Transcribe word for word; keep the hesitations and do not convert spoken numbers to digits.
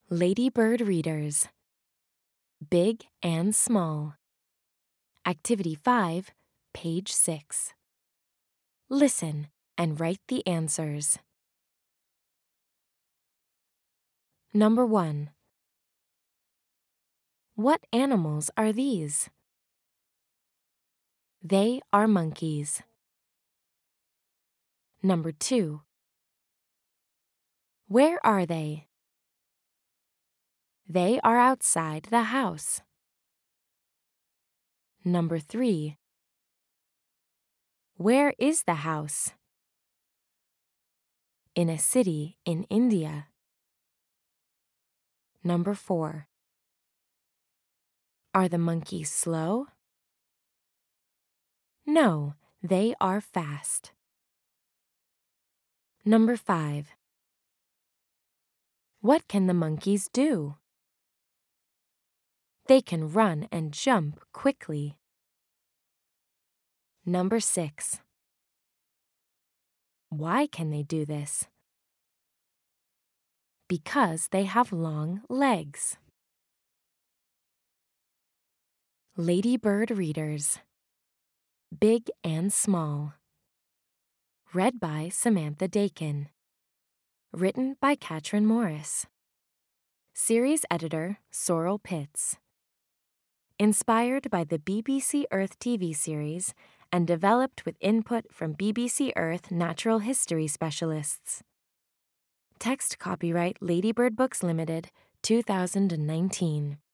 Ladybird Readers, Big and Small. Activity five, page six. Listen and write the answers. Number one. What animals are these? They are monkeys. Number two. Where are they? They are outside the house. Number three. Where is the house? In a city in India. Number four. Are the monkeys slow? No, they are fast. Number five. What can the monkeys do? They can run and jump quickly. Number six. Why can they do this? Because they have long legs. Ladybird Readers, Big and Small. Read by Samantha Dakin. Written by Katrin Morris. Series editor Sorrel Pitts. Inspired by the B B C Earth T V series and developed with input from B B C Earth natural history specialists. Text copyright Ladybird Books Limited, two thousand nineteen.